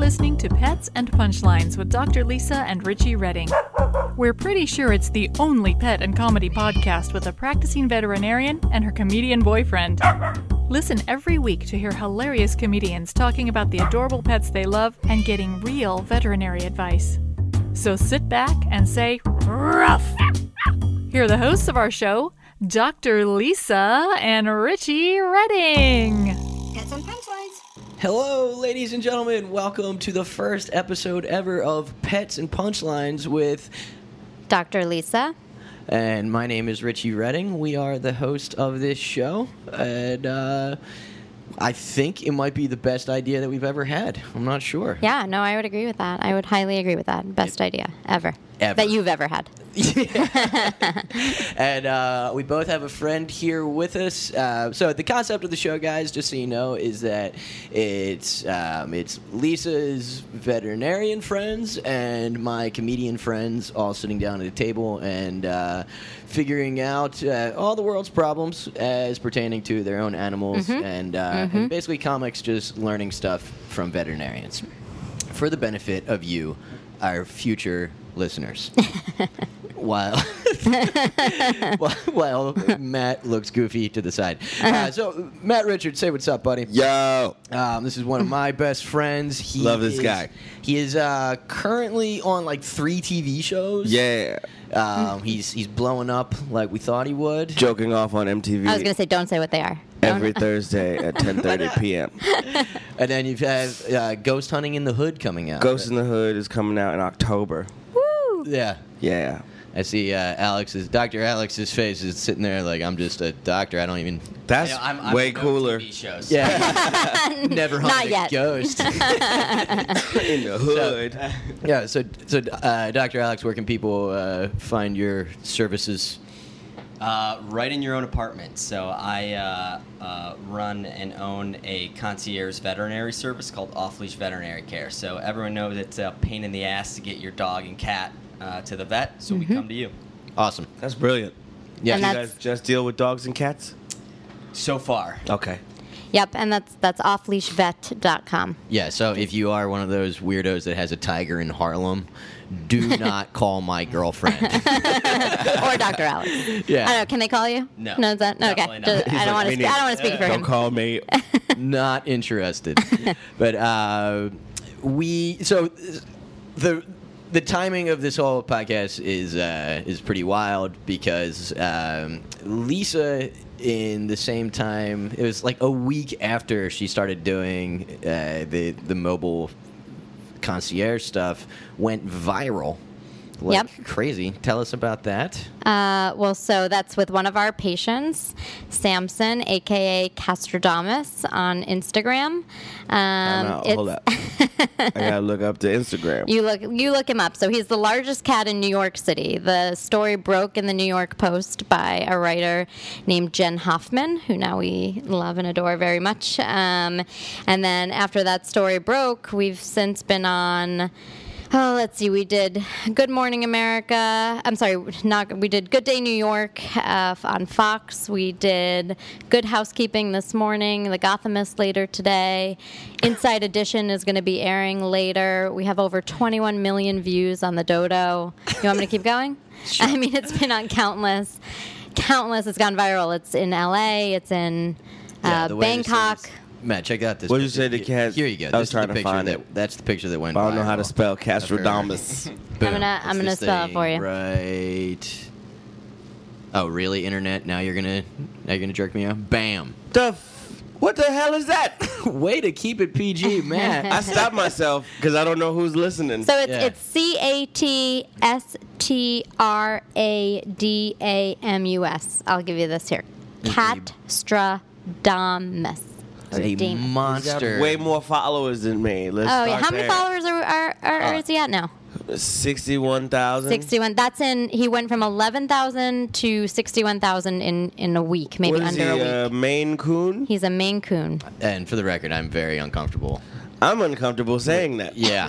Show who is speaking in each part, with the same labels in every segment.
Speaker 1: listening to Pets and Punchlines with Dr. Lisa and Richie Redding. We're pretty sure it's the only pet and comedy podcast with a practicing veterinarian and her comedian boyfriend. Listen every week to hear hilarious comedians talking about the adorable pets they love and getting real veterinary advice. So sit back and say, ruff! Here are the hosts of our show, Dr. Lisa and Richie Redding.
Speaker 2: Pets and Punchlines.
Speaker 3: Hello, ladies and gentlemen. Welcome to the first episode ever of Pets and Punchlines with
Speaker 2: Dr. Lisa.
Speaker 3: And my name is Richie Redding. We are the host of this show. And I think it might be the best idea that we've ever had. I'm not sure.
Speaker 2: Yeah, no, I would agree with that. I would highly agree with that. Best idea ever. That you've ever had.
Speaker 3: And we both have a friend here with us. So the concept of the show, guys, just so you know, is that it's Lisa's veterinarian friends and my comedian friends all sitting down at a table and figuring out all the world's problems as pertaining to their own animals and basically comics, just learning stuff from veterinarians for the benefit of you, our future listeners. while Matt looks goofy to the side. So, Matt Richards, say what's up, buddy.
Speaker 4: Yo.
Speaker 3: This is one of my best friends.
Speaker 4: Love this guy.
Speaker 3: He is currently on like 3 TV shows.
Speaker 4: Yeah.
Speaker 3: He's blowing up like we thought he would.
Speaker 4: Joking off on MTV.
Speaker 2: I was going to say, don't say what they are.
Speaker 4: Every Thursday at 10:30 p.m.
Speaker 3: And then you've had Ghost Hunting in the Hood coming out.
Speaker 4: Ghost in the Hood is coming out in October.
Speaker 2: Woo!
Speaker 3: Yeah.
Speaker 4: Yeah.
Speaker 3: I see Dr. Alex's face is sitting there like, I'm just a doctor. I don't even...
Speaker 4: That's
Speaker 5: I'm
Speaker 4: way
Speaker 5: no
Speaker 4: cooler.
Speaker 5: TV shows.
Speaker 3: Yeah. Never hunted
Speaker 2: Not yet.
Speaker 3: a ghost.
Speaker 4: In the hood.
Speaker 3: Yeah, so Dr. Alex, where can people find your services?
Speaker 5: Right in your own apartment. So I run and own a concierge veterinary service called Off Leash Veterinary Care. So everyone knows it's a pain in the ass to get your dog and cat to the vet, so we come to you.
Speaker 3: Awesome.
Speaker 4: That's brilliant.
Speaker 3: Yeah.
Speaker 2: And
Speaker 4: Do you
Speaker 2: that's-
Speaker 4: guys just deal with dogs and cats?
Speaker 5: So far.
Speaker 4: Okay.
Speaker 2: Yep, and that's offleashvet.com.
Speaker 3: Yeah, so if you are one of those weirdos that has a tiger in Harlem, do not call my girlfriend.
Speaker 2: Or Dr. Alex.
Speaker 3: Yeah.
Speaker 2: I don't know, can they call you?
Speaker 5: No.
Speaker 2: No, is that? No, okay.
Speaker 5: Definitely not.
Speaker 2: I don't want to. I don't want to speak for
Speaker 4: Don't
Speaker 2: him.
Speaker 4: call me.
Speaker 3: Not interested. But the timing of this whole podcast is pretty wild because Lisa, in the same time, it was like a week after she started doing the mobile concierge stuff, went viral. Like crazy. Tell us about that.
Speaker 2: Well, so that's with one of our patients, Samson, a.k.a. Castrodamus, on Instagram.
Speaker 4: Hold up. I gotta look up the Instagram.
Speaker 2: You look him up. So he's the largest cat in New York City. The story broke in the New York Post by a writer named Jen Hoffman, who now we love and adore very much. And then after that story broke, we've since been on... Oh, let's see. We did Good Morning America. We did Good Day New York on Fox. We did Good Housekeeping this morning. The Gothamist later today. Inside Edition is going to be airing later. We have over 21 million views on the Dodo. You want me to keep going? Sure. I mean, it's been on countless. It's gone viral. It's in L.A. It's in Bangkok.
Speaker 3: Matt, check out this.
Speaker 4: What did you say the cat?
Speaker 3: Here you go.
Speaker 4: I was trying to find it.
Speaker 3: That's the picture that went
Speaker 4: I
Speaker 3: viral.
Speaker 4: don't know how to spell Castrodamus.
Speaker 2: I'm gonna spell it for you.
Speaker 3: Right. Oh, really? Internet? Now you're gonna jerk me out? Bam.
Speaker 4: What the hell is that?
Speaker 3: Way to keep it PG, Matt.
Speaker 4: I stopped myself because I don't know who's listening.
Speaker 2: So it's Castradamus. I'll give you this here. Castradamus.
Speaker 3: A monster.
Speaker 4: Way more followers than me.
Speaker 2: How many followers is he at now?
Speaker 4: 61,000.
Speaker 2: 61. That's in. He went from 11,000 to 61,000 in a week, maybe
Speaker 4: What is
Speaker 2: under
Speaker 4: he,
Speaker 2: a week.
Speaker 4: Maine Coon?
Speaker 2: He's a Maine Coon.
Speaker 3: And for the record, I'm very uncomfortable.
Speaker 4: I'm uncomfortable saying that.
Speaker 3: Yeah.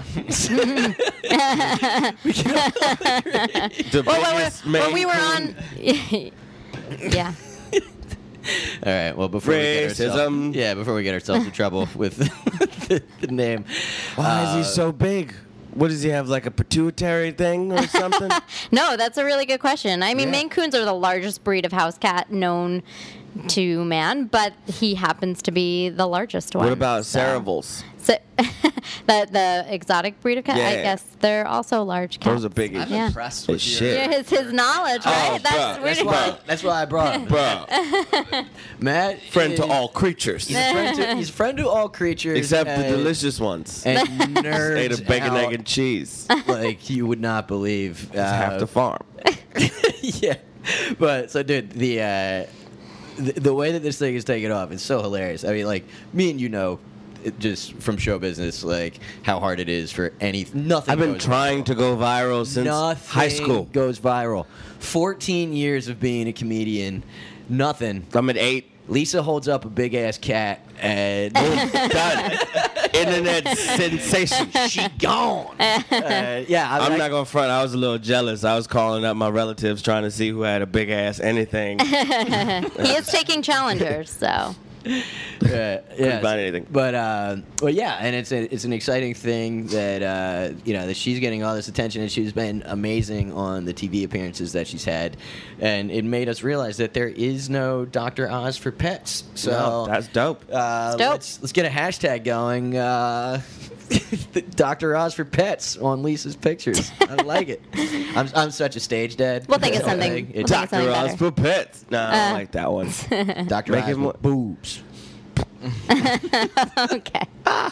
Speaker 2: When we were on. Yeah.
Speaker 3: All right. Well, before we get ourselves in trouble with the name,
Speaker 4: Why is he so big? What does he have, like a pituitary thing or something?
Speaker 2: No, that's a really good question. I mean,
Speaker 4: Yeah.
Speaker 2: Maine Coons are the largest breed of house cat known to man, but he happens to be the largest one.
Speaker 4: What about
Speaker 2: so.
Speaker 4: Servals?
Speaker 2: So, the exotic breed of cat, I
Speaker 4: Yeah.
Speaker 2: guess they're also large cats.
Speaker 4: Those are big as
Speaker 5: I'm
Speaker 2: Yeah.
Speaker 5: impressed with
Speaker 4: as
Speaker 5: your.
Speaker 4: shit.
Speaker 2: Yeah, his knowledge, right?
Speaker 4: bruh,
Speaker 3: That's why I brought him.
Speaker 4: Bro,
Speaker 3: Matt.
Speaker 4: friend to
Speaker 3: is-
Speaker 4: all creatures.
Speaker 3: He's a friend to all creatures.
Speaker 4: Except the
Speaker 3: and-
Speaker 4: delicious ones.
Speaker 3: And nerds
Speaker 4: Ate a bacon,
Speaker 3: out
Speaker 4: egg, and cheese.
Speaker 3: like you would not believe.
Speaker 4: It's half the farm.
Speaker 3: Yeah, but so dude, the way that this thing is taken off is so hilarious. I mean, like me and just from show business, like how hard it is for nothing.
Speaker 4: I've been
Speaker 3: goes
Speaker 4: trying to go viral since
Speaker 3: Nothing
Speaker 4: high school.
Speaker 3: goes viral. 14 years of being a comedian, nothing.
Speaker 4: I'm at 8.
Speaker 3: Lisa holds up a big ass cat and
Speaker 4: Done. Internet sensation.
Speaker 3: she gone. Yeah,
Speaker 4: I'm not gonna front. I was a little jealous. I was calling up my relatives trying to see who had a big ass anything.
Speaker 2: He is taking challengers, so.
Speaker 3: yeah,
Speaker 4: find anything.
Speaker 3: But yeah, and it's an exciting thing that that she's getting all this attention, and she's been amazing on the TV appearances that she's had, and it made us realize that there is no Dr. Oz for pets. So
Speaker 4: No, that's dope.
Speaker 2: dope.
Speaker 3: Let's get a hashtag going. Dr. Oz for pets on Lisa's pictures. I like it. I'm such a stage dad.
Speaker 2: We'll think of
Speaker 3: This whole
Speaker 2: something.
Speaker 3: thing.
Speaker 2: We'll
Speaker 3: It's
Speaker 2: think of
Speaker 4: Dr.
Speaker 2: something
Speaker 4: Oz
Speaker 2: better.
Speaker 4: for pets. No, I don't like that one.
Speaker 3: Dr.
Speaker 4: Make
Speaker 3: Oz
Speaker 4: it more-
Speaker 3: with boobs.
Speaker 2: Okay.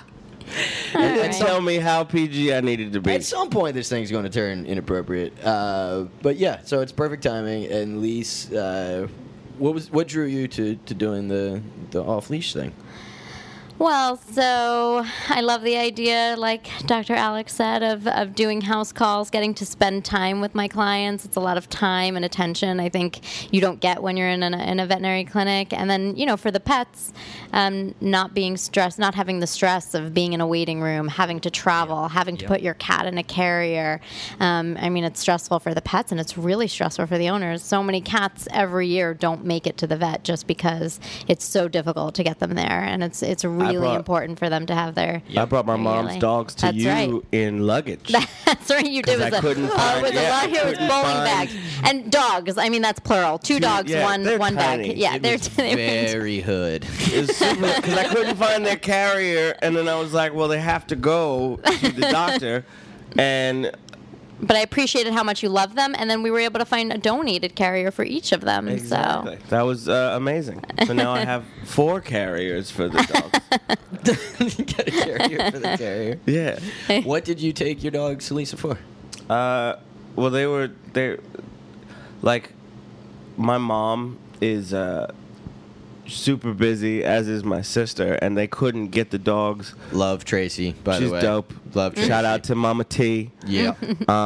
Speaker 4: And
Speaker 2: Alright.
Speaker 4: tell me how PG I needed to be.
Speaker 3: At some point, this thing's going to turn inappropriate. But yeah, so it's perfect timing. And Lise, what drew you to doing the off leash thing?
Speaker 2: Well, so I love the idea, like Dr. Alex said, of doing house calls, getting to spend time with my clients. It's a lot of time and attention I think you don't get when you're in a veterinary clinic. And then, for the pets, not being stressed, not having the stress of being in a waiting room, having to travel, having to put your cat in a carrier. I mean, it's stressful for the pets and it's really stressful for the owners. So many cats every year don't make it to the vet just because it's so difficult to get them there. And it's really important for them to have their.
Speaker 4: I brought my mom's
Speaker 2: Really.
Speaker 4: dogs to
Speaker 2: That's
Speaker 4: you
Speaker 2: right.
Speaker 4: in luggage.
Speaker 2: That's right, you did.
Speaker 4: 'Cause I couldn't find-
Speaker 2: with
Speaker 4: yeah, I
Speaker 2: here was
Speaker 4: couldn't
Speaker 2: bowling
Speaker 4: find-
Speaker 2: bags and dogs. I mean, that's plural. Two dogs,
Speaker 4: yeah,
Speaker 2: one
Speaker 4: they're
Speaker 2: bag.
Speaker 4: tiny.
Speaker 2: Yeah,
Speaker 3: It
Speaker 2: they're
Speaker 3: was very hood.
Speaker 4: Because I couldn't find their carrier, and then I was like, well, they have to go to the doctor. And
Speaker 2: But I appreciated how much you love them, and then we were able to find a donated carrier for each of them.
Speaker 4: exactly. That was amazing. So now I have 4 carriers for the dogs.
Speaker 3: Get a carrier for the carrier.
Speaker 4: Yeah.
Speaker 3: What did you take your dog Lisa for?
Speaker 4: Well, they're like, my mom is super busy, as is my sister, and they couldn't get the dogs.
Speaker 3: Love Tracy, by
Speaker 4: She's
Speaker 3: the way.
Speaker 4: dope.
Speaker 3: Love Tracy.
Speaker 4: Shout out to Mama T.
Speaker 3: Yeah.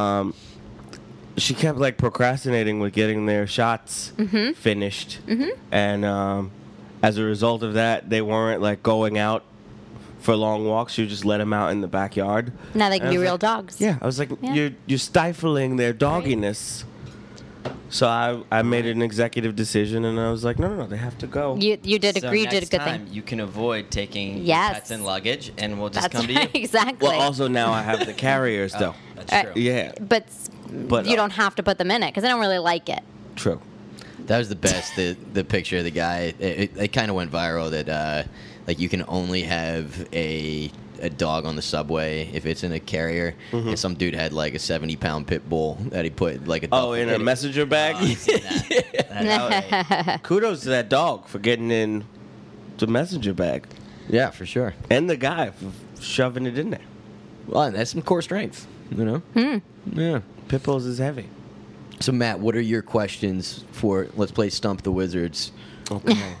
Speaker 4: She kept like procrastinating with getting their shots finished, and as a result of that, they weren't like going out for long walks. She would just let them out in the backyard.
Speaker 2: Now they can
Speaker 4: And I
Speaker 2: be
Speaker 4: was
Speaker 2: real
Speaker 4: like-
Speaker 2: dogs.
Speaker 4: Yeah, I was like,
Speaker 2: Yeah.
Speaker 4: you're stifling their dogginess. So I made an executive decision, and I was like, no, they have to go.
Speaker 2: You did
Speaker 5: So
Speaker 2: agree. You did a
Speaker 5: next
Speaker 2: good
Speaker 5: time,
Speaker 2: thing.
Speaker 5: you can avoid taking
Speaker 2: Yes.
Speaker 5: pets and luggage, and we'll just
Speaker 2: That's
Speaker 5: come to
Speaker 2: right.
Speaker 5: you.
Speaker 2: Exactly.
Speaker 4: Well, also now I have the carriers, though.
Speaker 5: That's
Speaker 2: Uh,
Speaker 5: true.
Speaker 4: Yeah,
Speaker 2: but you don't have to put them in it because I don't really like it.
Speaker 4: true.
Speaker 3: That was the best. The picture of the guy. It kind of went viral that like you can only have a dog on the subway if it's in a carrier. And some dude had like a 70-pound pit bull that he put like a
Speaker 4: Oh, in a messenger bag?
Speaker 5: Oh, I've seen that. That's great.
Speaker 4: Kudos to that dog for getting in the messenger bag.
Speaker 3: Yeah, for sure.
Speaker 4: And the guy for shoving it in there.
Speaker 3: Well, and that's some core strength, Yeah.
Speaker 4: Pit bulls is heavy.
Speaker 3: So Matt, what are your questions for? Let's play Stump the Wizards.
Speaker 4: Okay.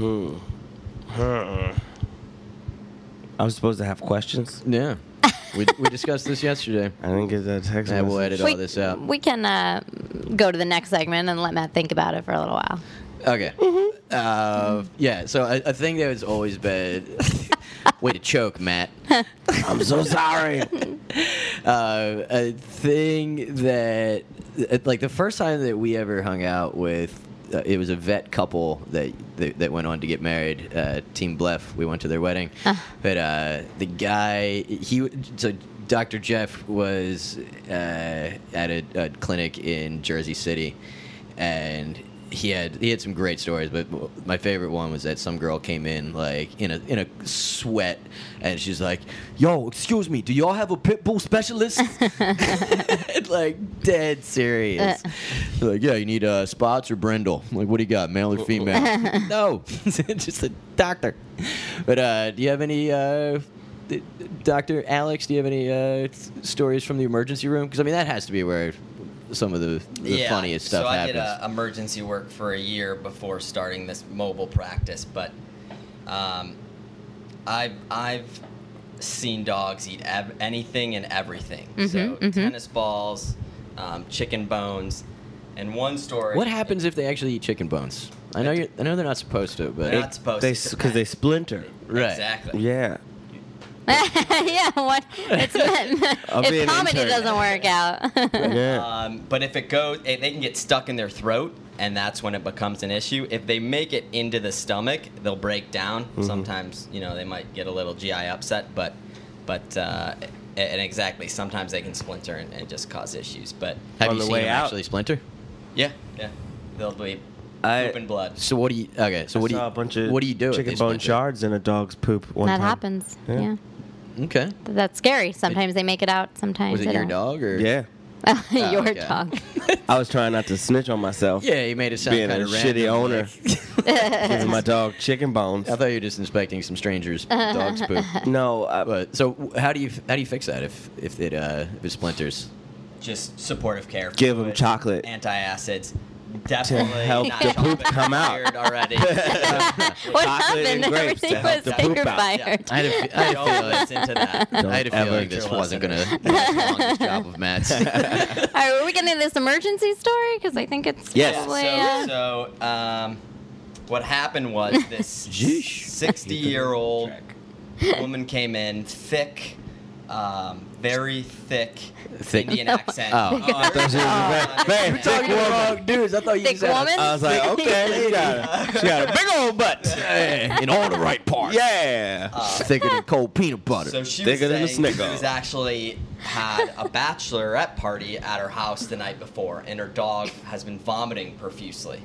Speaker 4: I was supposed to have questions.
Speaker 3: Yeah. We discussed this yesterday.
Speaker 4: I didn't get that text
Speaker 3: Yeah, we'll
Speaker 4: message.
Speaker 3: edit all this out.
Speaker 2: We can go to the next segment and let Matt think about it for a little while.
Speaker 3: Okay. Yeah. So a thing that has always been way to choke, Matt.
Speaker 4: I'm so sorry.
Speaker 3: A thing that like the first time that we ever hung out with it was a vet couple that went on to get married. Team Bleff. We went to their wedding, but the guy so Dr. Jeff was at a clinic in Jersey City, and he had some great stories, but my favorite one was that some girl came in like in a sweat, and she's like, "Yo, excuse me, do y'all have a pit bull specialist?" Like dead serious. Like, yeah, you need spots or brindle. I'm like, what do you got, male or female? No, just a doctor. But do you have any? Dr. Alex, do you have any stories from the emergency room? Because I mean, that has to be where some of the funniest stuff happens.
Speaker 5: So I did emergency work for a year before starting this mobile practice, but I've seen dogs eat anything and everything. So tennis balls, chicken bones, and one story.
Speaker 3: What happens if they actually eat chicken bones? I know they're not supposed to, but
Speaker 5: They're not supposed to.
Speaker 4: Because they splinter.
Speaker 3: Right.
Speaker 5: Exactly.
Speaker 4: Yeah.
Speaker 2: Yeah, what? It's
Speaker 4: I'll be
Speaker 2: if
Speaker 4: an
Speaker 2: comedy
Speaker 4: intern.
Speaker 2: doesn't work out.
Speaker 4: Yeah.
Speaker 5: But if it goes, they can get stuck in their throat, and that's when it becomes an issue. If they make it into the stomach, they'll break down. Sometimes, they might get a little GI upset, but and exactly, sometimes they can splinter and just cause issues. But
Speaker 3: have
Speaker 4: On
Speaker 3: you
Speaker 4: the
Speaker 3: seen
Speaker 4: way
Speaker 3: them
Speaker 4: out.
Speaker 3: actually splinter?
Speaker 5: yeah, they'll be poop and blood.
Speaker 3: So what do you? Okay, so
Speaker 4: I
Speaker 3: what do
Speaker 4: saw
Speaker 3: you?
Speaker 4: a bunch of
Speaker 3: what do you do? if
Speaker 4: chicken
Speaker 3: they
Speaker 4: bone
Speaker 3: splinter?
Speaker 4: shards in a dog's poop one
Speaker 2: That
Speaker 4: time.
Speaker 2: happens. Yeah.
Speaker 3: Okay.
Speaker 2: That's scary. Sometimes they make it out. Sometimes
Speaker 3: Was it
Speaker 2: they
Speaker 3: your
Speaker 2: don't.
Speaker 3: dog or?
Speaker 4: Yeah.
Speaker 2: Your
Speaker 3: okay.
Speaker 2: dog.
Speaker 4: I was trying not to snitch on myself.
Speaker 3: Yeah, you made it sound
Speaker 4: Being
Speaker 3: kind
Speaker 4: a
Speaker 3: of
Speaker 4: shitty owner. Giving my dog chicken bones.
Speaker 3: I thought you were just inspecting some strangers' dog's poop.
Speaker 4: No,
Speaker 3: But so how do you fix that if it splinters?
Speaker 5: Just supportive care.
Speaker 4: Give 'em
Speaker 5: fluids,
Speaker 4: chocolate.
Speaker 5: Antacids. Definitely
Speaker 4: help
Speaker 5: not
Speaker 4: the
Speaker 5: chocolate
Speaker 4: poop come out.
Speaker 5: fired already.
Speaker 2: What
Speaker 4: Chocolate and
Speaker 2: happened?
Speaker 4: grapes to
Speaker 2: Everything
Speaker 4: help
Speaker 2: was
Speaker 4: the poop out.
Speaker 2: fired.
Speaker 3: I had a
Speaker 5: Don't
Speaker 3: feeling.
Speaker 5: listen to that.
Speaker 3: I had a
Speaker 4: ever
Speaker 3: feeling this
Speaker 5: to
Speaker 3: wasn't going
Speaker 5: listeners.
Speaker 3: to be the longest job of Matt's.
Speaker 2: All right, were we getting this emergency story? Because I think it's
Speaker 4: Yes.
Speaker 2: probably.
Speaker 5: So what happened was this
Speaker 3: Jeesh.
Speaker 5: 60-year-old woman came in, thick, very thick Indian accent.
Speaker 3: Oh.
Speaker 4: Very thick woman.
Speaker 3: dudes. I thought you
Speaker 2: Thick
Speaker 3: said
Speaker 2: woman?
Speaker 4: I was like, okay, she got a big old butt.
Speaker 3: in all the right parts.
Speaker 4: Yeah.
Speaker 3: Thicker than cold peanut butter.
Speaker 5: So she was
Speaker 4: Thicker than a
Speaker 5: saying she
Speaker 4: Snicker.
Speaker 5: was actually had a bachelorette party at her house the night before, and her dog has been vomiting profusely.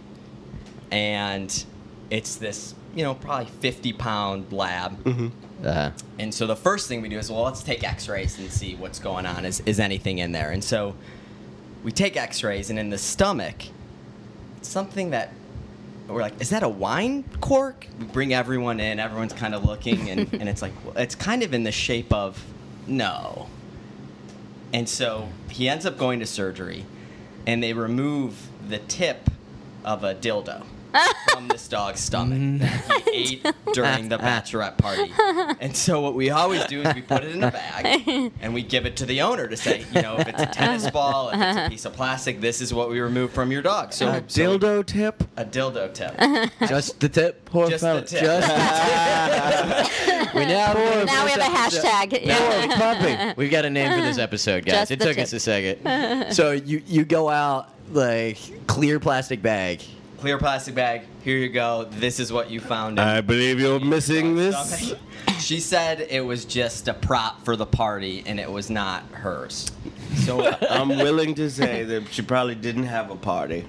Speaker 5: And it's this, probably 50-pound lab. And so the first thing we do is, well, let's take x-rays and see what's going on. Is anything in there? And so we take x-rays, and in the stomach, it's something that we're like, is that a wine cork? We bring everyone in. Everyone's kind of looking, and it's like, well, it's kind of in the shape of no. And so he ends up going to surgery, and they remove the tip of a dildo from this dog's stomach that he ate during the bachelorette party. And so what we always do is we put it in a bag and we give it to the owner to say, if it's a tennis ball, if it's a piece of plastic, this is what we removed from your dog. So
Speaker 4: Dildo tip?
Speaker 5: a dildo tip.
Speaker 3: Just the tip.
Speaker 4: Poor
Speaker 5: Just
Speaker 4: fella.
Speaker 5: the tip.
Speaker 3: Just the tip.
Speaker 2: Now we have a hashtag.
Speaker 4: Poor puppy.
Speaker 3: We've got a name for this episode, guys.
Speaker 2: Just
Speaker 3: It
Speaker 2: the
Speaker 3: took
Speaker 2: tip.
Speaker 3: us a second. So you go out like clear plastic bag.
Speaker 5: Clear plastic bag. Here you go. This is what you found.
Speaker 4: I believe you're missing this.
Speaker 5: Stomach. She said it was just a prop for the party, and it was not hers. So
Speaker 4: I'm willing to say that she probably didn't have a party.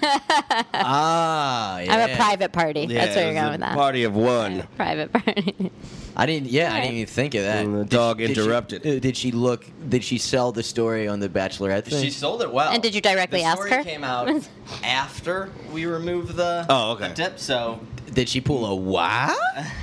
Speaker 3: Ah, yeah.
Speaker 2: I have a private party.
Speaker 4: Yeah,
Speaker 2: That's where
Speaker 4: it
Speaker 2: you're
Speaker 4: was
Speaker 2: going
Speaker 4: a
Speaker 2: with that.
Speaker 4: Party of one.
Speaker 2: Private party.
Speaker 3: I didn't even think of that.
Speaker 4: And the dog interrupted.
Speaker 3: Did she sell the story on the Bachelorette thing?
Speaker 5: she sold it well.
Speaker 2: And did you directly
Speaker 5: the
Speaker 2: ask
Speaker 5: story
Speaker 2: her?
Speaker 5: came out after we removed the
Speaker 4: okay.
Speaker 5: the tip, so
Speaker 3: Did she pull a what?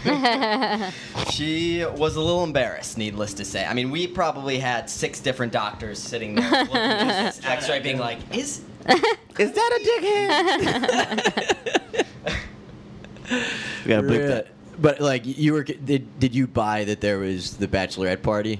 Speaker 5: she was a little embarrassed, needless to say. I mean, we probably had 6 different doctors sitting there looking at this X-ray, being like, "Is
Speaker 4: that a dickhead?" We gotta bleep that.
Speaker 3: But like did you buy that there was the Bachelorette party?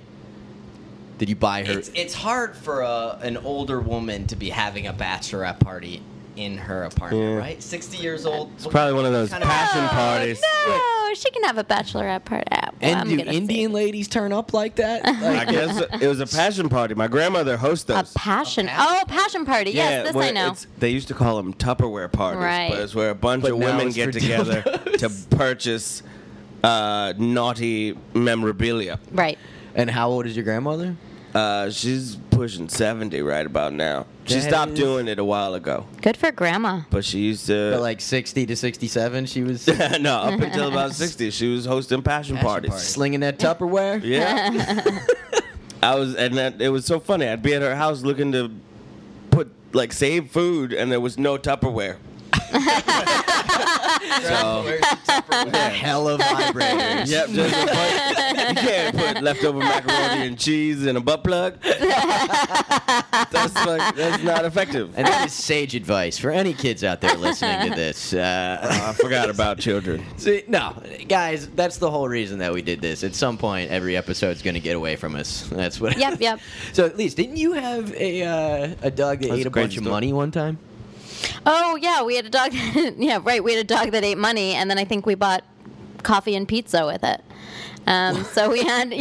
Speaker 3: Did you buy her?
Speaker 5: It's hard for an older woman to be having a bachelorette party in her apartment,
Speaker 4: Yeah.
Speaker 5: right? 60 years old.
Speaker 4: It's probably one of those
Speaker 5: Kind of-
Speaker 4: passion parties.
Speaker 2: No, she can have a bachelorette party. Well,
Speaker 3: And
Speaker 2: I'm
Speaker 3: do
Speaker 2: gonna
Speaker 3: Indian ladies turn up like that?
Speaker 4: I
Speaker 3: Like,
Speaker 4: guess it was a passion party. My grandmother hosted
Speaker 2: say.
Speaker 4: those.
Speaker 2: A passion.
Speaker 5: A passion
Speaker 2: Oh, passion party. Yes, this
Speaker 4: where
Speaker 2: I know.
Speaker 4: They used to call them Tupperware parties,
Speaker 2: Right.
Speaker 4: but it's where a bunch
Speaker 3: But
Speaker 4: of
Speaker 3: now
Speaker 4: women
Speaker 3: it's
Speaker 4: get
Speaker 3: for
Speaker 4: together
Speaker 3: dildos.
Speaker 4: to purchase naughty memorabilia.
Speaker 2: Right.
Speaker 3: and how old is your grandmother?
Speaker 4: She's pushing 70 right about now. She
Speaker 3: That
Speaker 4: stopped
Speaker 3: is-
Speaker 4: doing it a while ago,
Speaker 2: Good for grandma.
Speaker 4: but she used
Speaker 3: But
Speaker 4: to.
Speaker 3: like 60 to 67, she was
Speaker 4: No, up until about 60, she was hosting passion parties.
Speaker 3: slinging that Tupperware.
Speaker 4: Yeah. It was so funny. I'd be at her house looking to save food, and there was no Tupperware. So,
Speaker 3: Hell of vibrators.
Speaker 4: yep, just a bunch. You can't put leftover macaroni and cheese in a butt plug. That's not effective.
Speaker 3: And that is sage advice for any kids out there listening to this.
Speaker 4: I forgot about children.
Speaker 3: See, no, guys, that's the whole reason that we did this. At some point, every episode's going to get away from us. That's what.
Speaker 2: Yep.
Speaker 3: So at least, didn't you have a dog that
Speaker 4: That's
Speaker 3: ate
Speaker 4: a
Speaker 3: a bunch
Speaker 4: crazy
Speaker 3: of
Speaker 4: story.
Speaker 3: money one time?
Speaker 2: Oh yeah, we had a dog. Yeah, right. We had a dog that ate money, and then I think we bought coffee and pizza with it. So we had,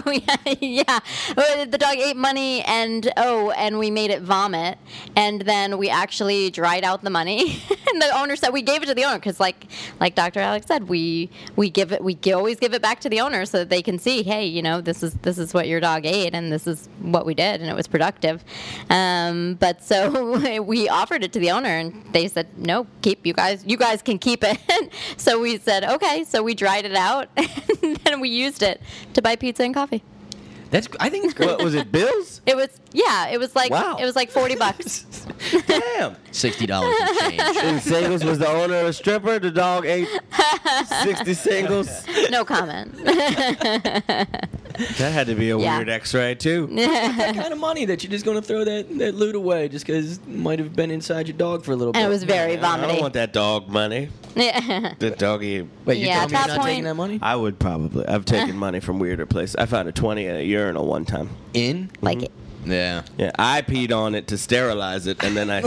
Speaker 2: the dog ate money, and we made it vomit, and then we actually dried out the money. And the owner said we gave it to the owner because, like Dr. Alex said, we always give it back to the owner so that they can see, hey, this is what your dog ate, and this is what we did, and it was productive. But so we offered it to the owner, and they said, no, you guys can keep it. So we said, okay. So we dried it out, and then we used it to buy pizza and coffee.
Speaker 3: I think it's great.
Speaker 4: What was it, Bills?
Speaker 2: It was like
Speaker 4: Wow.
Speaker 2: it was like $40.
Speaker 4: Damn.
Speaker 3: $60 and change.
Speaker 4: And Singles was the owner of a stripper. The dog ate 60 singles.
Speaker 2: No comment.
Speaker 4: That had to be a
Speaker 2: Yeah.
Speaker 4: weird X-ray too.
Speaker 3: That kind of money that you're just going to throw that loot away just because it might have been inside your dog for a little bit.
Speaker 2: And it was very
Speaker 4: I don't
Speaker 2: vomity.
Speaker 4: want that dog money.
Speaker 2: Yeah.
Speaker 4: The doggy.
Speaker 3: Wait, you
Speaker 2: Yeah,
Speaker 3: telling me
Speaker 2: at
Speaker 3: you're
Speaker 2: that
Speaker 3: not taking
Speaker 2: point-
Speaker 3: that money?
Speaker 4: I would probably. I've taken money from weirder places. I found a 20 in a urinal one time.
Speaker 3: In?
Speaker 2: Like it.
Speaker 3: Yeah.
Speaker 4: Yeah, I peed on it to sterilize it, and then I,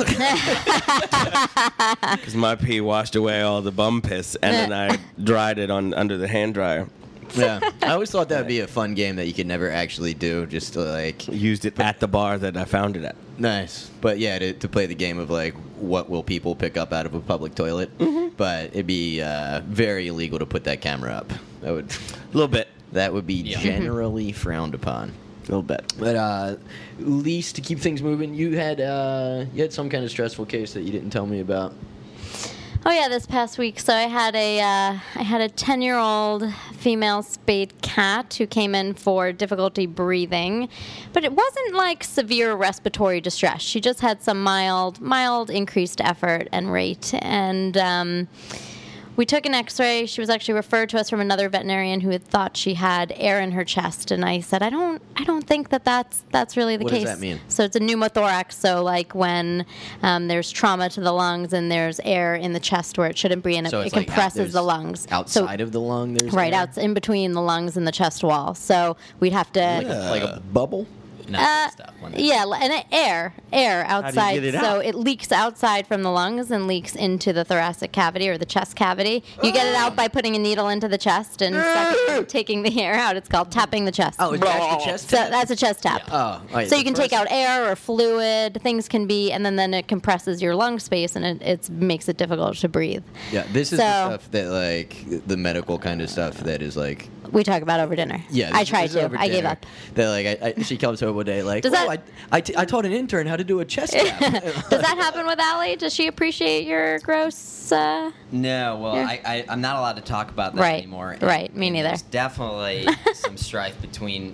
Speaker 4: because my pee washed away all the bum piss, and then I dried it under the hand dryer.
Speaker 3: Yeah. I always thought that would be a fun game that you could never actually do, just to like.
Speaker 4: Used it at the bar that I found it at.
Speaker 3: Nice. But yeah, to play the game of like, what will people pick up out of a public toilet? But it'd be very illegal to put that camera up.
Speaker 4: A little bit.
Speaker 3: That would be
Speaker 5: Yeah.
Speaker 3: generally frowned upon.
Speaker 4: A little bit.
Speaker 3: But at least to keep things moving, you had some kind of stressful case that you didn't tell me about.
Speaker 2: Oh yeah, this past week. So I had a 10-year-old female spayed cat who came in for difficulty breathing, but it wasn't like severe respiratory distress. She just had some mild increased effort and rate, and we took an X-ray. She was actually referred to us from another veterinarian who had thought she had air in her chest, and I said, I don't think that's really the
Speaker 3: What
Speaker 2: case.
Speaker 3: does that mean?
Speaker 2: So it's a pneumothorax. So like when there's trauma to the lungs and there's air in the chest where it shouldn't be, and
Speaker 3: So
Speaker 2: it
Speaker 3: it's like
Speaker 2: compresses
Speaker 3: there's
Speaker 2: the lungs.
Speaker 3: Outside of the lung, there's
Speaker 2: Right,
Speaker 3: air?
Speaker 2: out in between the lungs and the chest wall. So we'd have to.
Speaker 3: like a bubble.
Speaker 5: Not that stuff. When they-
Speaker 2: Yeah, and air outside.
Speaker 4: get it
Speaker 2: so
Speaker 4: out?
Speaker 2: it leaks outside from the lungs and leaks into the thoracic cavity or the chest cavity. You get it out by putting a needle into the chest and taking the air out. It's called tapping the chest.
Speaker 3: Oh, it's actually chest
Speaker 2: So
Speaker 3: tap?
Speaker 2: that's a chest tap.
Speaker 3: Oh, right,
Speaker 2: So
Speaker 3: the
Speaker 2: you can take
Speaker 3: first-
Speaker 2: out air or fluid. Things can be, and then it compresses your lung space, and it makes it difficult to breathe.
Speaker 3: Yeah, this is
Speaker 2: So-
Speaker 3: the stuff that like the medical kind of stuff that is like.
Speaker 2: We talk about over dinner.
Speaker 3: Yeah,
Speaker 2: I
Speaker 3: this
Speaker 2: tried
Speaker 3: is
Speaker 2: to.
Speaker 3: over
Speaker 2: I gave
Speaker 3: dinner.
Speaker 2: up.
Speaker 3: That like she comes home one day like,
Speaker 2: Does
Speaker 3: oh,
Speaker 2: that-
Speaker 3: I taught an intern how to do a chest tap.
Speaker 2: Does that happen with Allie? Does she appreciate your gross?
Speaker 5: No, well,
Speaker 2: Yeah.
Speaker 5: I'm not allowed to talk about that
Speaker 2: Right,
Speaker 5: anymore.
Speaker 2: right, me neither.
Speaker 5: There's definitely some strife between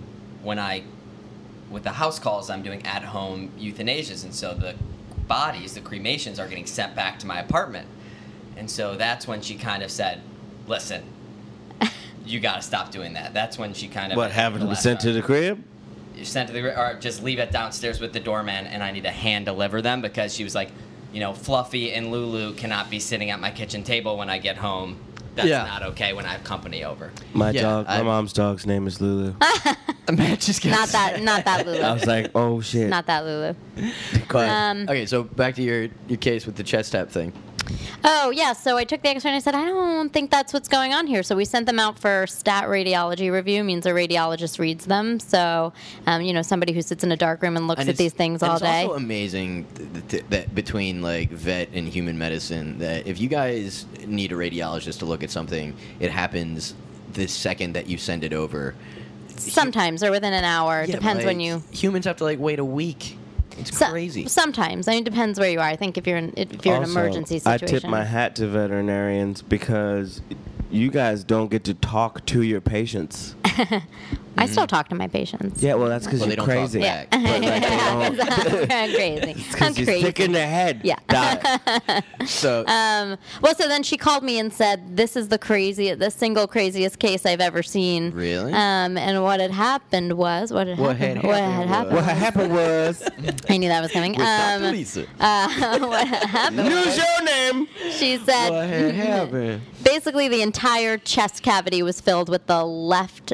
Speaker 5: with the house calls I'm doing at home euthanasias, and so the bodies, the cremations, are getting sent back to my apartment. And so that's when she kind of said, listen, you got to stop doing that. That's when she kind of...
Speaker 4: What, having to be sent to the crib?
Speaker 5: You're sent to the... Or just leave it downstairs with the doorman, and I need to hand deliver them, because she was like, Fluffy and Lulu cannot be sitting at my kitchen table when I get home. That's
Speaker 3: Yeah.
Speaker 5: not okay when I have company over.
Speaker 4: My
Speaker 3: Yeah,
Speaker 4: my mom's dog's name is Lulu.
Speaker 3: Matt just gets
Speaker 2: Not that Lulu.
Speaker 4: I was like, oh shit.
Speaker 2: Not that Lulu.
Speaker 3: But, okay, so back to your case with the chest tap thing.
Speaker 2: Oh, yeah. So I took the X-ray and I said, I don't think that's what's going on here. So we sent them out for stat radiology review, means a radiologist reads them. So, somebody who sits in a dark room and looks at these things all day.
Speaker 3: It's also amazing that between like vet and human medicine, that if you guys need a radiologist to look at something, it happens the second that you send it over.
Speaker 2: Sometimes, or within an hour.
Speaker 3: Yeah,
Speaker 2: Depends
Speaker 3: but,
Speaker 2: when you...
Speaker 3: Humans have to like wait a week. It's crazy.
Speaker 2: Sometimes. I mean, it depends where you are. I think if you're in an
Speaker 4: Also,
Speaker 2: emergency
Speaker 4: I
Speaker 2: situation.
Speaker 4: tip my hat to veterinarians because you guys don't get to talk to your patients.
Speaker 2: I still talk to my patients.
Speaker 4: Yeah, well, that's because
Speaker 3: Well, they
Speaker 4: you're
Speaker 3: don't talk
Speaker 4: crazy.
Speaker 3: back.
Speaker 4: But, like, they don't.
Speaker 2: I'm crazy. I'm
Speaker 4: Because you're
Speaker 2: crazy.
Speaker 4: sick in the head.
Speaker 2: Yeah.
Speaker 4: Doc.
Speaker 3: So
Speaker 2: Well, so then she called me and said, "This is the single craziest case I've ever seen."
Speaker 3: Really?
Speaker 2: And what had happened was
Speaker 3: What had happened
Speaker 4: What happened was,
Speaker 2: I knew that was coming.
Speaker 3: Dr. Lisa.
Speaker 2: What had happened
Speaker 4: use
Speaker 2: was,
Speaker 4: your name.
Speaker 2: she said,
Speaker 3: What had happened?
Speaker 2: basically the entire chest cavity was filled with the left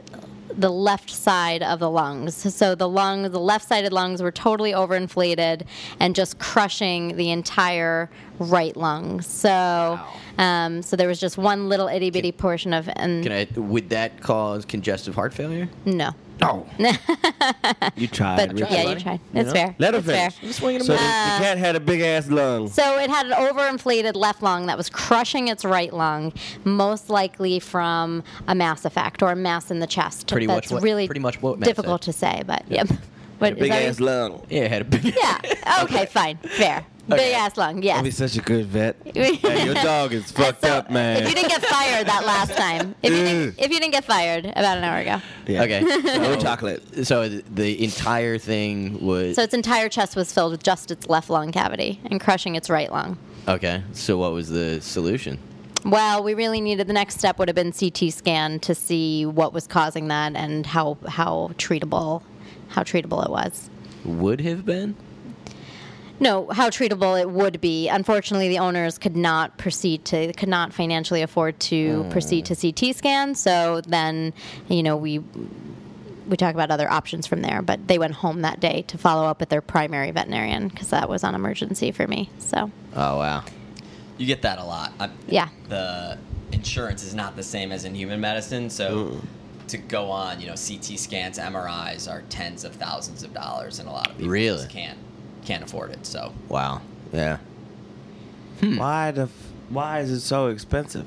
Speaker 2: side of the lungs. So the left-sided lungs were totally overinflated and just crushing the entire right lung. So, so there was just one little itty bitty portion of, and
Speaker 3: Would that cause congestive heart failure?
Speaker 2: no.
Speaker 3: No.
Speaker 4: You tried.
Speaker 2: But
Speaker 4: Richard.
Speaker 2: yeah,
Speaker 3: buddy.
Speaker 2: you tried.
Speaker 3: You
Speaker 2: It's
Speaker 3: know?
Speaker 2: fair.
Speaker 4: Let her
Speaker 2: It's fair.
Speaker 4: finish.
Speaker 3: Swinging
Speaker 4: So
Speaker 3: them
Speaker 4: the cat had a big ass lung.
Speaker 2: So it had an overinflated left lung that was crushing its right lung, most likely from a mass effect or a mass in the chest.
Speaker 3: Pretty
Speaker 2: That's
Speaker 3: much
Speaker 2: really
Speaker 3: what Matt
Speaker 2: difficult
Speaker 3: said.
Speaker 2: to say, but yep. What,
Speaker 4: Big
Speaker 2: is that
Speaker 4: ass lung.
Speaker 3: Yeah, it had a big.
Speaker 2: Yeah. Okay. Fine. Fair. Big ass lung.
Speaker 4: I'll be
Speaker 2: Yes.
Speaker 4: such a good vet. Hey, your dog is fucked
Speaker 2: So,
Speaker 4: up, man.
Speaker 2: If you didn't get fired that last time, if you didn't get fired about an hour ago,
Speaker 4: Yeah.
Speaker 3: Okay.
Speaker 4: No chocolate.
Speaker 3: So the entire thing was.
Speaker 2: so its entire chest was filled with just its left lung cavity and crushing its right lung.
Speaker 3: Okay. So what was the solution?
Speaker 2: Well, we really needed, the next step would have been CT scan to see what was causing that and how treatable it was.
Speaker 3: Would have been.
Speaker 2: No, how treatable it would be. Unfortunately, the owners could not financially afford to proceed to CT scan. So then, we talk about other options from there. But they went home that day to follow up with their primary veterinarian because that was on emergency for me. So
Speaker 3: Oh wow.
Speaker 5: You get that a lot.
Speaker 2: Yeah.
Speaker 5: The insurance is not the same as in human medicine, so to go on, CT scans, MRIs are tens of thousands of dollars, and a lot of people
Speaker 3: Really?
Speaker 5: just can't afford it. So
Speaker 3: Wow. Yeah.
Speaker 4: Why is it so expensive?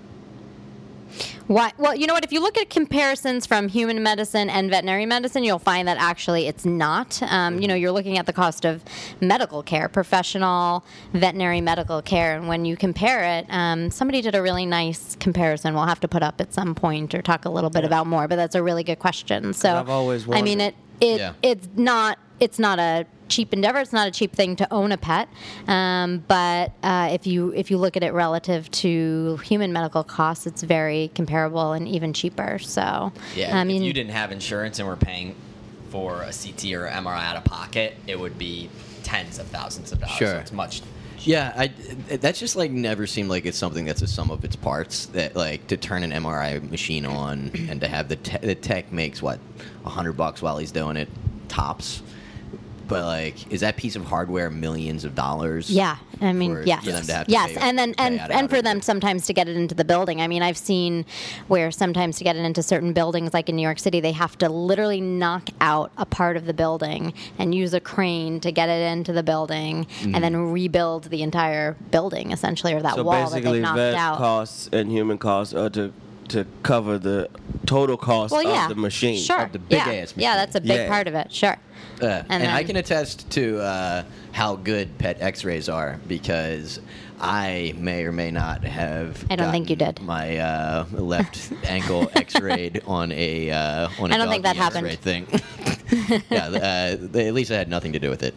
Speaker 2: why? Well, you know what? If you look at comparisons from human medicine and veterinary medicine, you'll find that actually it's not. You're looking at the cost of medical care, professional veterinary medical care, and when you compare it, somebody did a really nice comparison. We'll have to put up at some point or talk a little bit about more. But that's a really good question. So
Speaker 4: I've always
Speaker 2: I mean,
Speaker 4: wondered.
Speaker 3: Yeah.
Speaker 2: it's not a cheap endeavor. It's not a cheap thing to own a pet. But if you look at it relative to human medical costs, it's very comparable and even cheaper. So
Speaker 5: yeah,
Speaker 2: I mean,
Speaker 5: if you didn't have insurance and were paying for a CT or MRI out of pocket, it would be tens of thousands of dollars.
Speaker 3: Sure.
Speaker 5: So it's much.
Speaker 3: Yeah, that's just like never seemed like it's something that's a sum of its parts. That like to turn an MRI machine on and to have the tech makes what $100 while he's doing it tops. But like, is that piece of hardware millions of dollars?
Speaker 2: yeah, I mean,
Speaker 3: for
Speaker 2: yes,
Speaker 3: them to have to
Speaker 2: yes,
Speaker 3: pay-
Speaker 2: and then
Speaker 3: pay out
Speaker 2: and
Speaker 3: of
Speaker 2: for
Speaker 3: it?
Speaker 2: them sometimes to get it into the building. I mean, I've seen where sometimes to get it into certain buildings, like in New York City, they have to literally knock out a part of the building and use a crane to get it into the building, and then rebuild the entire building essentially, or that
Speaker 4: So
Speaker 2: wall that
Speaker 4: basically,
Speaker 2: they've knocked
Speaker 4: vet
Speaker 2: out.
Speaker 4: costs and human costs are to cover the total cost
Speaker 2: Well, yeah,
Speaker 4: of the machine.
Speaker 2: Sure,
Speaker 3: Of the big
Speaker 2: yeah,
Speaker 3: ass
Speaker 2: yeah,
Speaker 3: machine.
Speaker 2: that's a big
Speaker 4: Yeah.
Speaker 2: part of it. Sure.
Speaker 3: And
Speaker 2: then-
Speaker 3: I can attest to how good pet X-rays are because I may or may not have.
Speaker 2: I don't think you
Speaker 3: gotten
Speaker 2: did.
Speaker 3: My left ankle X-rayed on a on a
Speaker 2: I don't think that
Speaker 3: doggy
Speaker 2: happened.
Speaker 3: X-ray thing. Yeah, at least I had nothing to do with it.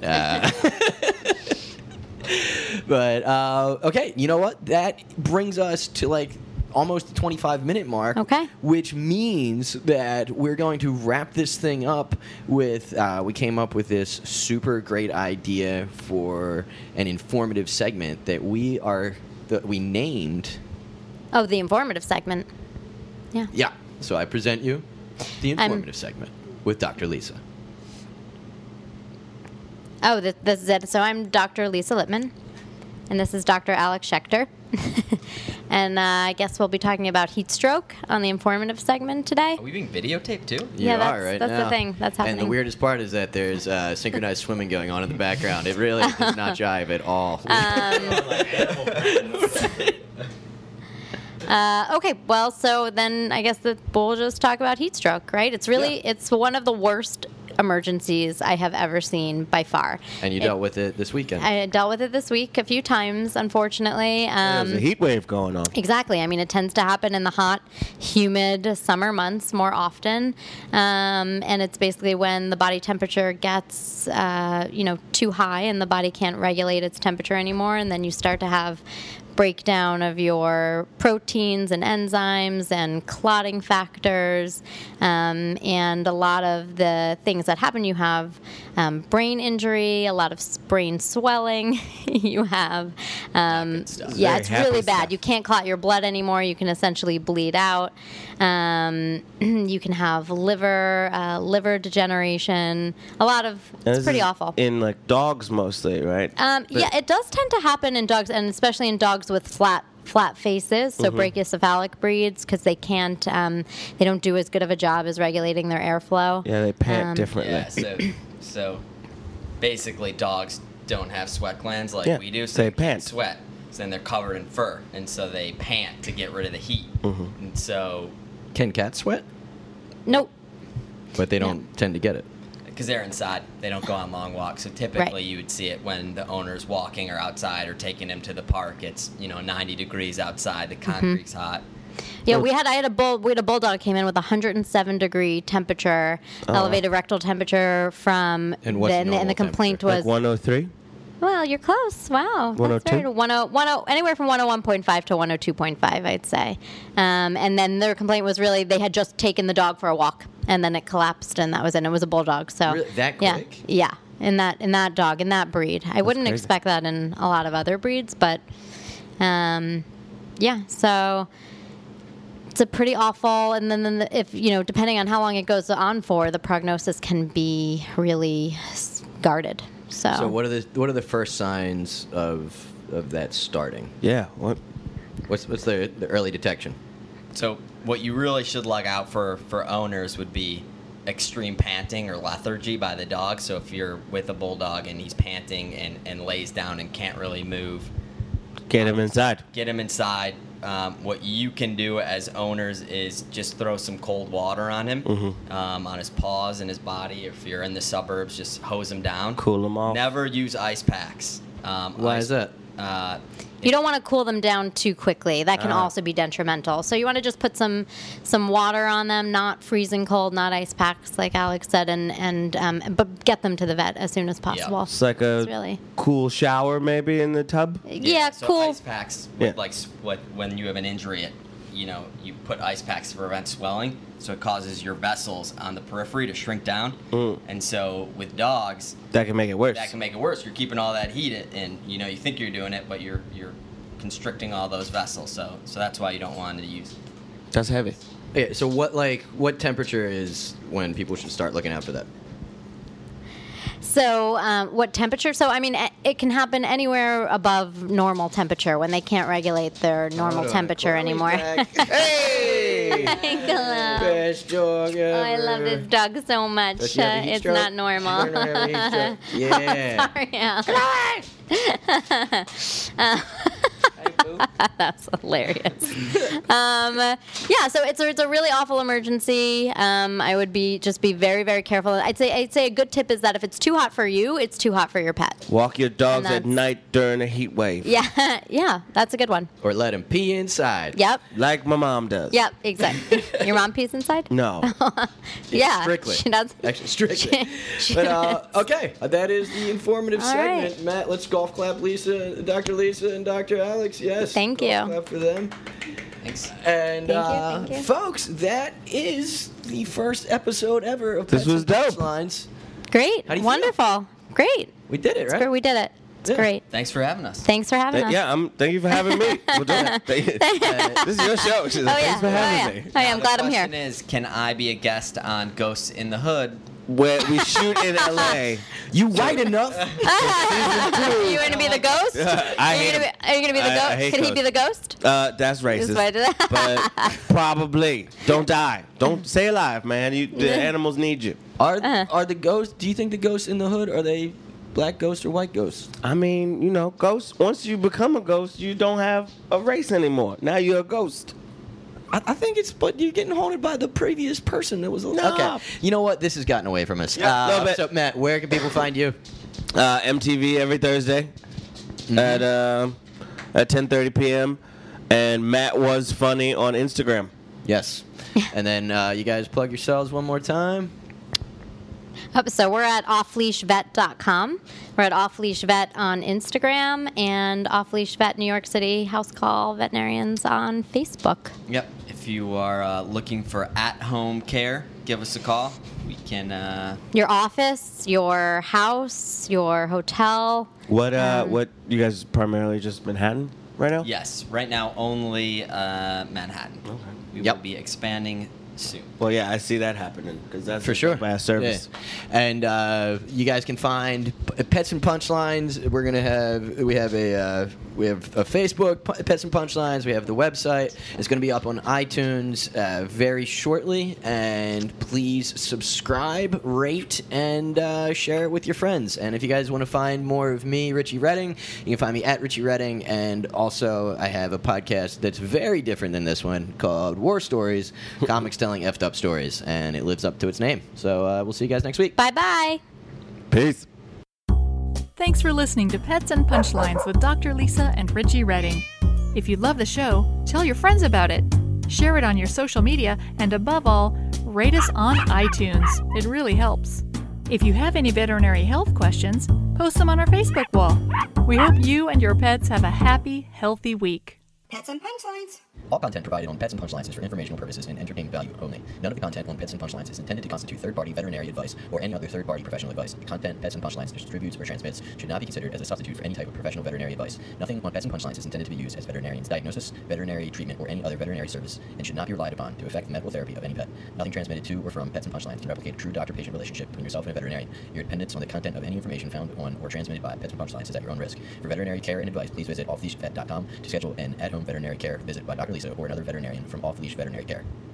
Speaker 3: But okay, you know what? That brings us to like almost the 25-minute mark.
Speaker 2: Okay.
Speaker 3: Which means that we're going to wrap this thing up with. We came up with this super great idea for an informative segment that we named
Speaker 2: Oh, the informative segment. Yeah.
Speaker 3: Yeah. So I present you the informative segment with Dr. Lisa.
Speaker 2: Oh, this is it. So I'm Dr. Lisa Lippman, and this is Dr. Alex Schechter. And I guess we'll be talking about heat stroke on the informative segment today.
Speaker 5: Are we being videotaped too?
Speaker 3: You
Speaker 2: Yeah,
Speaker 3: are
Speaker 2: that's-
Speaker 3: right
Speaker 2: that's the
Speaker 3: now.
Speaker 2: thing. That's
Speaker 3: And the
Speaker 2: happening.
Speaker 3: weirdest part is that there's synchronized swimming going on in the background. It really does not jive at all.
Speaker 2: Okay, well, so then I guess that we'll just talk about heat stroke, right? It's really, it's one of the worst emergencies I have ever seen by far.
Speaker 3: And you dealt with it this weekend.
Speaker 2: I dealt with it this week a few times, unfortunately.
Speaker 4: There's a heat wave going on.
Speaker 2: Exactly. I mean, it tends to happen in the hot, humid summer months more often, and it's basically when the body temperature gets, too high, and the body can't regulate its temperature anymore, and then you start to have breakdown of your proteins and enzymes and clotting factors, and a lot of the things that happen. You have brain injury, a lot of brain swelling. You have,
Speaker 5: stuff.
Speaker 2: yeah,
Speaker 4: Very
Speaker 2: it's
Speaker 4: happy
Speaker 2: really bad.
Speaker 4: stuff.
Speaker 2: You can't clot your blood anymore. You can essentially bleed out. You can have liver degeneration. A lot of,
Speaker 4: And
Speaker 2: it's
Speaker 4: this
Speaker 2: pretty
Speaker 4: is
Speaker 2: awful.
Speaker 4: In like dogs mostly, right?
Speaker 2: Yeah, it does tend to happen in dogs, and especially in dogs with flat faces, so
Speaker 4: Mm-hmm.
Speaker 2: brachycephalic breeds, because they can't, they don't do as good of a job as regulating their airflow.
Speaker 4: Yeah, they pant differently.
Speaker 5: Yeah, so basically dogs don't have sweat glands like
Speaker 4: Yeah,
Speaker 5: we do, so
Speaker 4: they
Speaker 5: can't
Speaker 4: pant.
Speaker 5: sweat. So then they're covered in fur, and so they pant to get rid of the heat.
Speaker 4: Mm-hmm.
Speaker 5: And so,
Speaker 3: Can cats sweat?
Speaker 2: Nope.
Speaker 3: But they don't tend to get it.
Speaker 5: because they're inside, they don't go on long walks. So typically you would see it when the owner's walking or outside or taking him to the park. It's 90 degrees outside, the concrete's hot.
Speaker 2: Yeah, we had a bulldog came in with 107 degree temperature, elevated rectal temperature from,
Speaker 3: And what's
Speaker 2: and
Speaker 3: normal
Speaker 2: the complaint
Speaker 3: temperature?
Speaker 2: was,
Speaker 4: Like 103?
Speaker 2: well, you're close. Wow. That's
Speaker 4: 102?
Speaker 2: very- anywhere from 101.5 to 102.5, I'd say. And then their complaint was really they had just taken the dog for a walk, and then it collapsed, and that was it. And it was a bulldog. So
Speaker 3: Really? That quick?
Speaker 2: Yeah. In that dog, in that breed. I wouldn't
Speaker 4: crazy.
Speaker 2: expect that in a lot of other breeds, but yeah. So it's a pretty awful, and then if depending on how long it goes on for, the prognosis can be really guarded.
Speaker 3: So what are the first signs of that starting?
Speaker 4: Yeah. What?
Speaker 3: What's the early detection?
Speaker 5: So what you really should look out for owners would be extreme panting or lethargy by the dog. So if you're with a bulldog and he's panting and lays down and can't really move,
Speaker 4: Get him inside.
Speaker 5: get him inside. What you can do as owners is just throw some cold water on him, on his paws and his body. If you're in the suburbs, just hose him down.
Speaker 4: Cool him off.
Speaker 5: Never use ice packs.
Speaker 3: Why is that?
Speaker 2: you don't want to cool them down too quickly. That can also be detrimental. So you want to just put some water on them, not freezing cold, not ice packs, like Alex said, but get them to the vet as soon as possible.
Speaker 4: It's like a
Speaker 2: It's really-
Speaker 4: cool shower maybe in the tub.
Speaker 2: Yeah,
Speaker 5: so
Speaker 2: cool.
Speaker 5: Ice packs,
Speaker 4: Yeah.
Speaker 5: when you have an injury, you put ice packs to prevent swelling, so it causes your vessels on the periphery to shrink down. And so with dogs,
Speaker 4: That can make it worse.
Speaker 5: that can make it worse. You're keeping all that heat in, you think you're doing it, but you're constricting all those vessels. So that's why you don't want to use.
Speaker 4: That's heavy.
Speaker 3: Yeah, so what temperature is when people should start looking out for that?
Speaker 2: So what temperature? So, I mean, it can happen anywhere above normal temperature when they can't regulate their normal temperature anymore.
Speaker 3: Hey!
Speaker 2: Hello.
Speaker 3: Best dog ever.
Speaker 2: Oh, I love this dog so much.
Speaker 3: Does she have a heat
Speaker 2: It's
Speaker 3: stroke?
Speaker 2: not normal.
Speaker 3: She's gonna have a heat stroke. Yeah.
Speaker 2: Sorry, Al. That's hilarious. Yeah, so it's a really awful emergency. I would be very, very careful. I'd say a good tip is that if it's too hot for you, it's too hot for your pet.
Speaker 4: Walk your dogs
Speaker 2: And
Speaker 4: at
Speaker 2: that's-
Speaker 4: night during a heat wave.
Speaker 2: Yeah, yeah, that's a good one.
Speaker 3: Or let him pee inside.
Speaker 2: Yep,
Speaker 4: Like my mom does.
Speaker 2: yep, exactly. Your mom pees inside?
Speaker 4: No.
Speaker 2: Yeah,
Speaker 3: Strictly.
Speaker 2: she does.
Speaker 3: Actually, strictly. But okay, that is the informative
Speaker 2: All
Speaker 3: segment.
Speaker 2: right.
Speaker 3: Matt, let's golf clap Dr. Lisa and Dr. Alex. Yes.
Speaker 2: Thank
Speaker 3: golf
Speaker 2: you.
Speaker 3: Clap for them.
Speaker 5: Thanks.
Speaker 3: And
Speaker 2: Thank you.
Speaker 3: folks, that is the first episode ever of
Speaker 4: This
Speaker 3: Pets
Speaker 4: was
Speaker 3: and
Speaker 4: dope.
Speaker 3: Punchlines.
Speaker 2: Great,
Speaker 3: How do you feel?
Speaker 2: wonderful, great.
Speaker 3: We did it, right?
Speaker 2: Sure, we did it. It's great.
Speaker 5: Thanks for having us.
Speaker 2: Thanks for having us.
Speaker 4: Yeah, thank you for having me. Well, this is your show. She's like, thanks for having me.
Speaker 2: Oh, yeah, I'm glad I'm here.
Speaker 5: The question is, can I be a guest on Ghosts in the Hood?
Speaker 4: Where we shoot in L.A.
Speaker 3: You white enough?
Speaker 2: Are you going to be the ghost?
Speaker 4: I hate him.
Speaker 2: Are you going to be the
Speaker 4: I
Speaker 2: ghost?
Speaker 4: hate
Speaker 2: Can he be the
Speaker 4: ghosts.
Speaker 2: ghost?
Speaker 4: That's racist.
Speaker 2: That's why
Speaker 4: But probably. Don't die. Don't stay alive, man. The animals need you.
Speaker 3: Are the ghosts? Do you think the ghosts in the hood are they black ghosts or white ghosts?
Speaker 4: I mean, ghosts. Once you become a ghost, you don't have a race anymore. Now you're a ghost.
Speaker 3: I think it's, but you're getting haunted by the previous person that was.
Speaker 4: No.
Speaker 3: Okay. You know what? This has gotten away from us.
Speaker 4: Yeah, a little bit.
Speaker 3: So Matt, where can people find you?
Speaker 4: MTV every Thursday at 10:30 p.m. And Matt Was Funny on Instagram.
Speaker 3: Yes. And then you guys plug yourselves one more time.
Speaker 2: So we're at offleashvet.com. We're at offleashvet on Instagram and offleashvet New York City House Call Veterinarians on Facebook.
Speaker 5: Yep. If you are looking for at-home care, give us a call. We can.
Speaker 2: Your office, your house, your hotel.
Speaker 4: What you guys primarily just Manhattan right now?
Speaker 5: Yes. Right now, only Manhattan.
Speaker 4: Okay.
Speaker 5: We will be expanding soon.
Speaker 4: Well, yeah, I see that happening because that's
Speaker 3: For sure.
Speaker 4: Fast service.
Speaker 3: Yeah. And you guys can find Pets and Punchlines. We have a Facebook, Pets and Punchlines. We have the website. It's going to be up on iTunes very shortly. And please subscribe, rate, and share it with your friends. And if you guys want to find more of me, Richie Redding, you can find me at Richie Redding. And also, I have a podcast that's very different than this one called War Stories, Comics Telling Effed Up Stories, and it lives up to its name. So we'll see you guys next week.
Speaker 2: Bye-bye.
Speaker 4: Peace.
Speaker 1: Thanks for listening to Pets and Punchlines with Dr. Lisa and Richie Redding. If you love the show, tell your friends about it. Share it on your social media, and above all, rate us on iTunes. It really helps. If you have any veterinary health questions, post them on our Facebook wall. We hope you and your pets have a happy, healthy week.
Speaker 6: Pets and Punchlines.
Speaker 3: All content provided on Pets and Punchlines is for informational purposes and entertainment value only. None of the content on Pets and Punchlines is intended to constitute third-party veterinary advice or any other third-party professional advice. The content Pets and Punchlines distributes or transmits should not be considered as a substitute for any type of professional veterinary advice. Nothing on Pets and Punchlines is intended to be used as veterinarian's diagnosis, veterinary treatment, or any other veterinary service, and should not be relied upon to affect the medical therapy of any pet. Nothing transmitted to or from Pets and Punchlines can replicate a true doctor-patient relationship between yourself and a veterinarian. Your dependence on the content of any information found on or transmitted by Pets and Punchlines is at your own risk. For veterinary care and advice, please visit offleashvet.com to schedule an at-home veterinary care visit by Dr. Lisa or another veterinarian from Off Leash Veterinary Care.